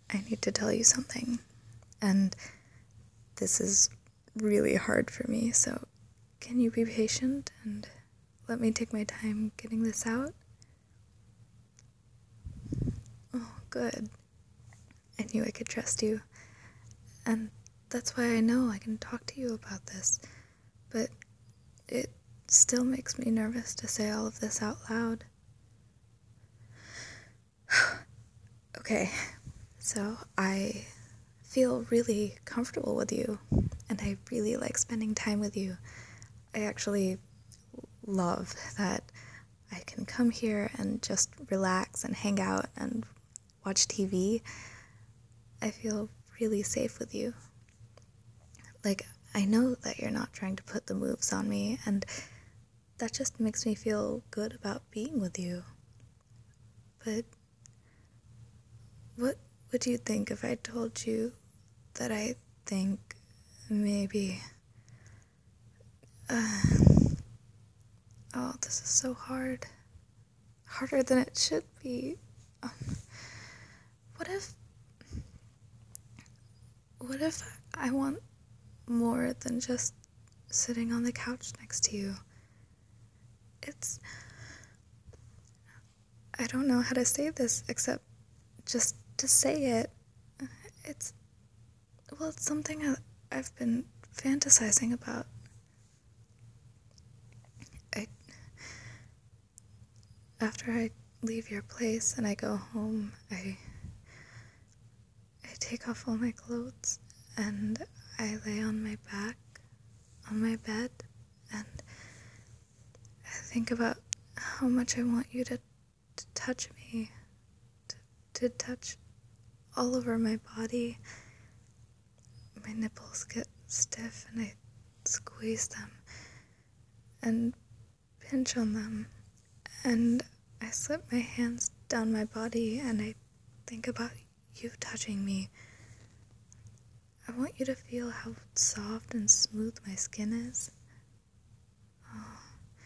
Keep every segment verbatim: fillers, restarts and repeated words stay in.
I need to tell you something, and this is really hard for me, so can you be patient and let me take my time getting this out? Oh, good. I knew I could trust you, and that's why I know I can talk to you about this, but it still makes me nervous to say all of this out loud. Okay, so I feel really comfortable with you, and I really like spending time with you. I actually love that I can come here and just relax and hang out and watch T V. I feel really safe with you. Like, I know that you're not trying to put the moves on me, and that just makes me feel good about being with you. But what would you think if I told you that I think maybe... Uh, oh, this is so hard. Harder than it should be. Um, what if... What if I want more than just sitting on the couch next to you? It's... I don't know how to say this except just to say it. It's... Well, it's something I, I've been fantasizing about. I... After I leave your place and I go home, I... I take off all my clothes and I lay on my back on my bed and I think about how much I want you to, to touch me, to, to touch all over my body. My nipples get stiff and I squeeze them and pinch on them, and I slip my hands down my body and I think about you touching me. I want you to feel how soft and smooth my skin is. Oh,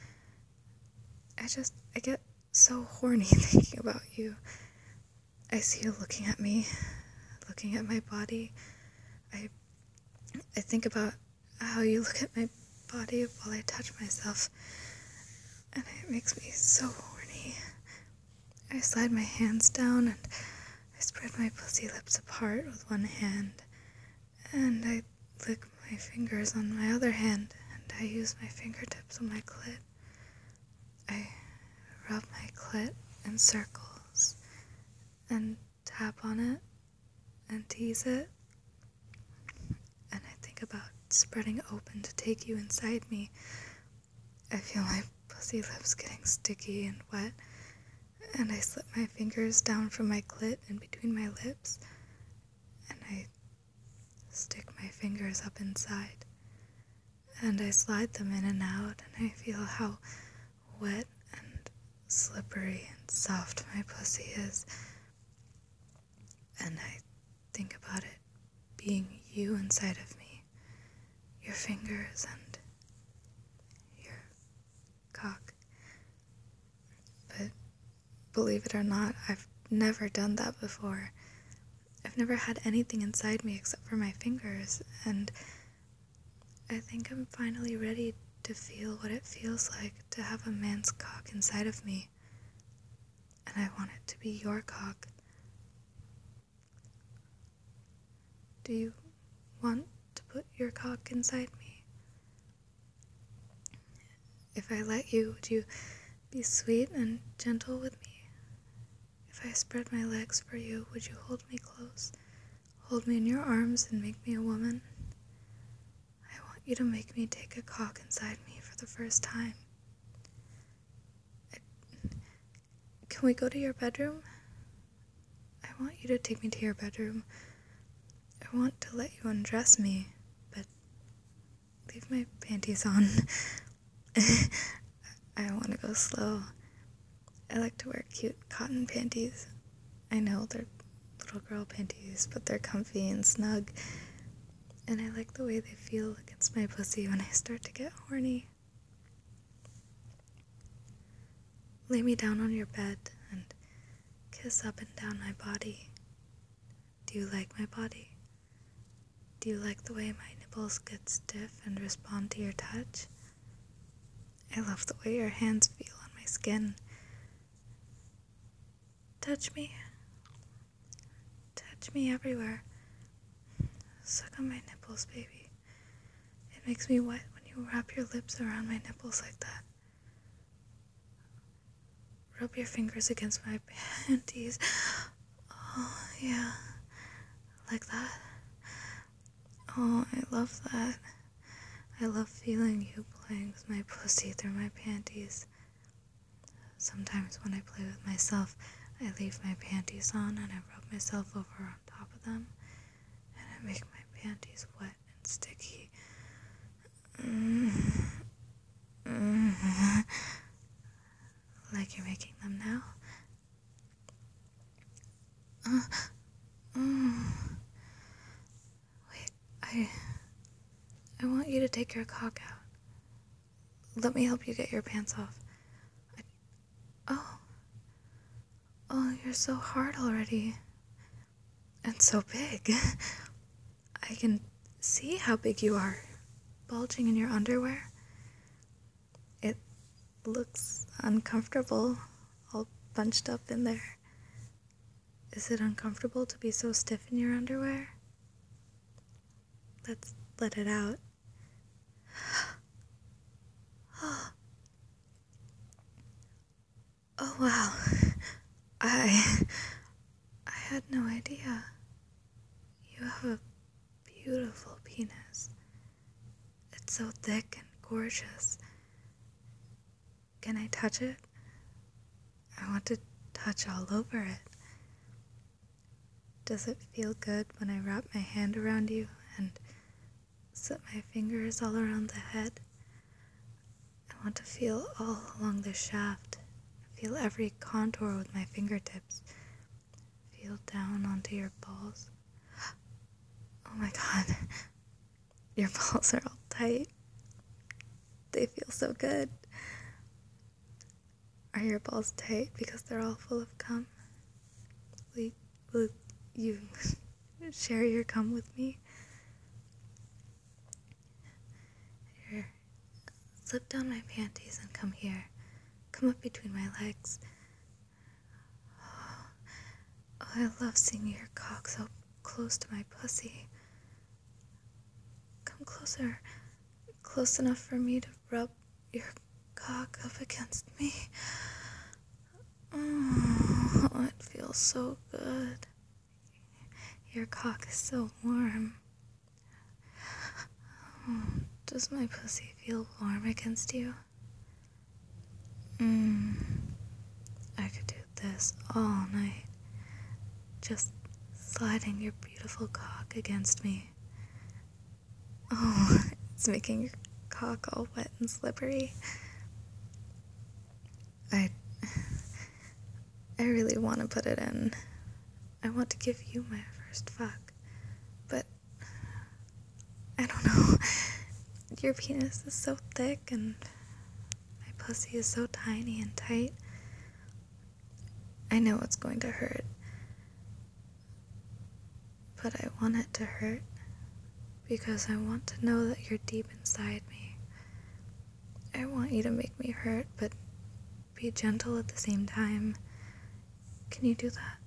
I just, I get so horny thinking about you. I see you looking at me, looking at my body. I, I think about how you look at my body while I touch myself, and it makes me so horny. I slide my hands down and I spread my pussy lips apart with one hand, and I lick my fingers on my other hand, and I use my fingertips on my clit. I rub my clit in circles and tap on it and tease it, and I think about spreading open to take you inside me. I feel my pussy lips getting sticky and wet, and I slip my fingers down from my clit in between my lips, and I stick my fingers up inside, and I slide them in and out, and I feel how wet and slippery and soft my pussy is, and I think about it being you inside of me, your fingers and your cock. But believe it or not, I've never done that before. I've never had anything inside me except for my fingers, and I think I'm finally ready to feel what it feels like to have a man's cock inside of me, and I want it to be your cock. Do you want to put your cock inside me? If I let you, would you be sweet and gentle with me? If I spread my legs for you, would you hold me close? Hold me in your arms and make me a woman? I want you to make me take a cock inside me for the first time. I, can we go to your bedroom? I want you to take me to your bedroom. I want to let you undress me, but leave my panties on. I want to go slow. I like to wear cute cotton panties. I know they're little girl panties, but they're comfy and snug, and I like the way they feel against my pussy when I start to get horny. Lay me down on your bed and kiss up and down my body. Do you like my body? Do you like the way my nipples get stiff and respond to your touch? I love the way your hands feel on my skin. Touch me. Touch me everywhere. Suck on my nipples, baby. It makes me wet when you wrap your lips around my nipples like that. Rub your fingers against my panties. Oh, yeah. Like that. Oh, I love that. I love feeling you playing with my pussy through my panties. Sometimes when I play with myself, I leave my panties on and I rub myself over on top of them, and I make my panties wet and sticky. Mm. Mm. Like you're making them now. Uh, mm. Wait, I... I want you to take your cock out. Let me help you get your pants off. I, oh. Oh, you're so hard already. And so big. I can see how big you are. Bulging in your underwear. It looks uncomfortable, all bunched up in there. Is it uncomfortable to be so stiff in your underwear? Let's let it out. Oh wow. I I had no idea. You have a beautiful penis. It's so thick and gorgeous. Can I touch it? I want to touch all over it. Does it feel good when I wrap my hand around you and slip my fingers all around the head? I want to feel all along the shaft. Feel every contour with my fingertips. Feel down onto your balls. Oh my god. Your balls are all tight. They feel so good. Are your balls tight because they're all full of cum? Will, will you share your cum with me? Here, slip down my panties and come here. Come up between my legs. Oh, I love seeing your cock so close to my pussy. Come closer. Close enough for me to rub your cock up against me. Oh, it feels so good. Your cock is so warm. Oh, does my pussy feel warm against you? Mmm. I could do this all night. Just sliding your beautiful cock against me. Oh, it's making your cock all wet and slippery. I... I really want to put it in. I want to give you my first fuck. But... I don't know. Your penis is so thick and my pussy is so tiny and tight. I know it's going to hurt. But I want it to hurt because I want to know that you're deep inside me. I want you to make me hurt, but be gentle at the same time. Can you do that?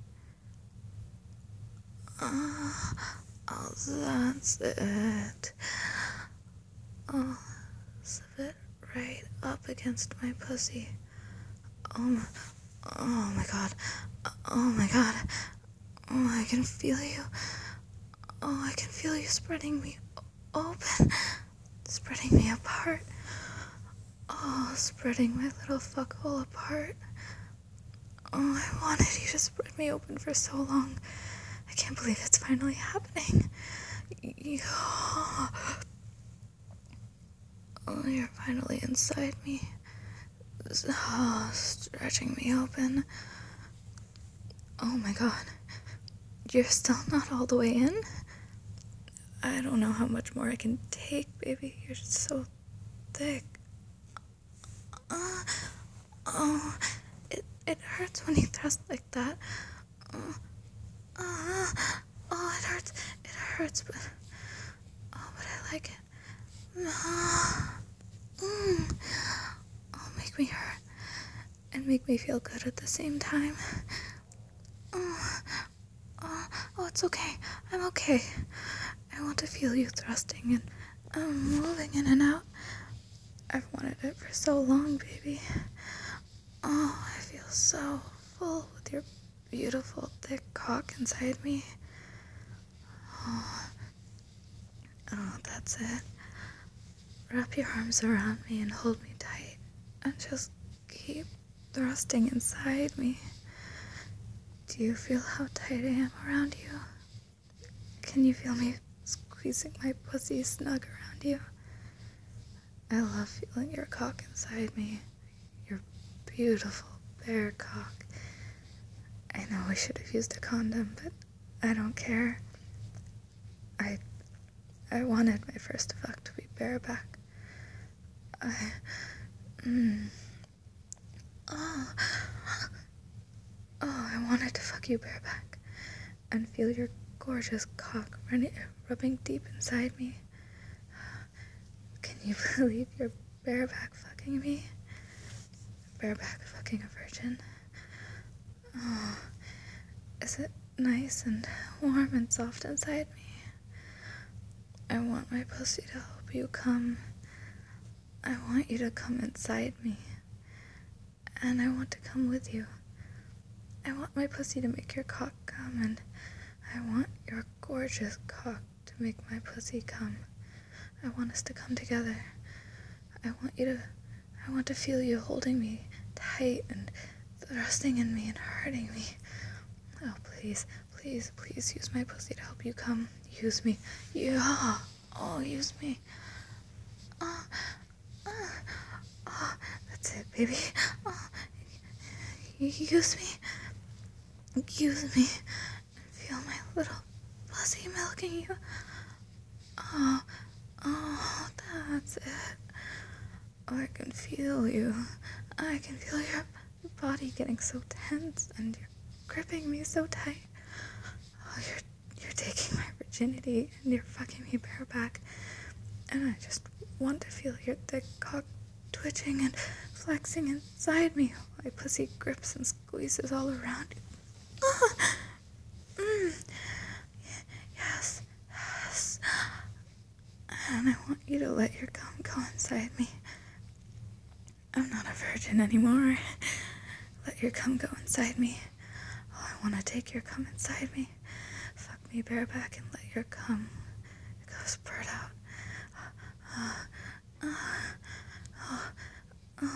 Oh, oh that's it. Oh, slip it right up against my pussy. Oh my, oh my god. Oh my god. Oh, I can feel you. Oh, I can feel you spreading me open. Spreading me apart. Oh, spreading my little fuckhole apart. Oh, I wanted you to spread me open for so long. I can't believe it's finally happening. You, oh, you're finally inside me. Oh, stretching me open. Oh my god. You're still not all the way in? I don't know how much more I can take, baby. You're so thick. Uh, oh, it, it hurts when you thrust like that. Uh, uh, hurts, but oh, but I like it. Mm. Oh, make me hurt and make me feel good at the same time. Oh, oh, oh, it's okay. I'm okay. I want to feel you thrusting and um, moving in and out. I've wanted it for so long, baby. Oh, I feel so full with your beautiful, thick cock inside me. Oh, oh, that's it. Wrap your arms around me and hold me tight. And just keep thrusting inside me. Do you feel how tight I am around you? Can you feel me squeezing my pussy snug around you? I love feeling your cock inside me. Your beautiful bare cock. I know we should have used a condom, but I don't care. I I wanted my first fuck to be bareback. I mm, oh oh I wanted to fuck you bareback and feel your gorgeous cock running, rubbing deep inside me. Can you believe you're bareback fucking me? Bareback fucking a virgin. Oh, is it nice and warm and soft inside me? I want my pussy to help you come. I want you to come inside me. And I want to come with you. I want my pussy to make your cock come, and I want your gorgeous cock to make my pussy come. I want us to come together. I want you to, I want to feel you holding me tight and thrusting in me and hurting me. Oh, please, please, please use my pussy to help you come. Use me. Yeah. Oh, use me. Oh, oh, oh, that's it, baby. Oh, use me. Use me. Feel my little pussy milking you. Oh, oh, that's it. Oh, I can feel you. I can feel your body getting so tense, and you're gripping me so tight. Oh, you're you're taking my virginity, and you're fucking me bareback. And I just want to feel your thick cock twitching and flexing inside me while my pussy grips and squeezes all around you. Ah, mm, yes, yes. And I want you to let your cum go inside me. I'm not a virgin anymore. Let your cum go inside me. Oh, I want to take your cum inside me. Fuck me bareback and let your cum go spurt out. Uh, uh, uh, uh,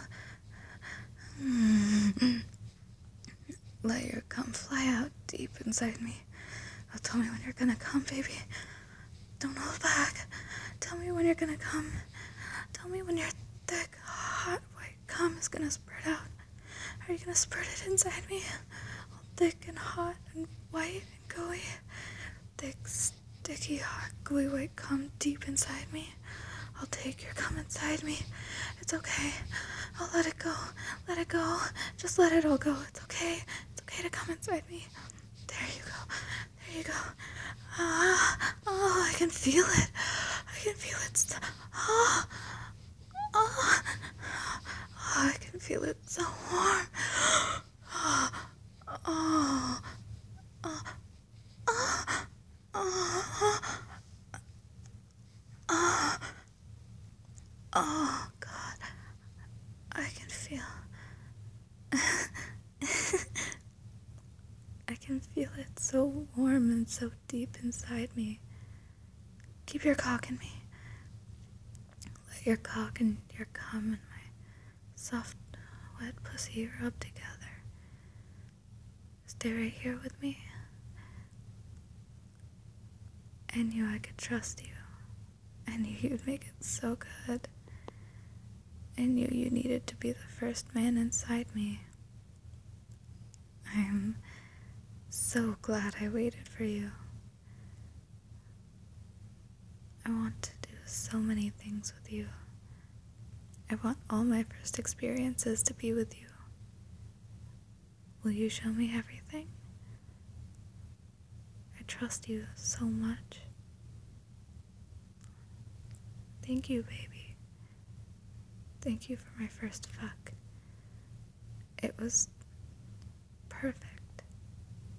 mm. Let your cum fly out deep inside me. Oh, tell me when you're gonna come, baby. Don't hold back. Tell me when you're gonna come. Tell me when your thick, hot, white cum is gonna spurt out. Are you gonna spurt it inside me? All thick and hot and white and gooey. Thick, sticky, hot, gooey, white cum deep inside me. I'll take your cum inside me. It's okay. I'll let it go. Let it go. Just let it all go. It's okay. It's okay to come inside me. There you go. There you go. Ah, oh, I can feel it. I can feel it. St- oh, oh, oh, I can feel it so warm. Oh, oh, oh, oh, oh, oh, oh, God. I can feel. I can feel it so warm and so deep inside me. Keep your cock in me. Let your cock and your cum and my soft, wet pussy rub together. Stay right here with me. I knew I could trust you. I knew you'd make it so good. I knew you needed to be the first man inside me. I am so glad I waited for you. I want to do so many things with you. I want all my first experiences to be with you. Will you show me everything? I trust you so much. Thank you, baby. Thank you for my first fuck. It was perfect.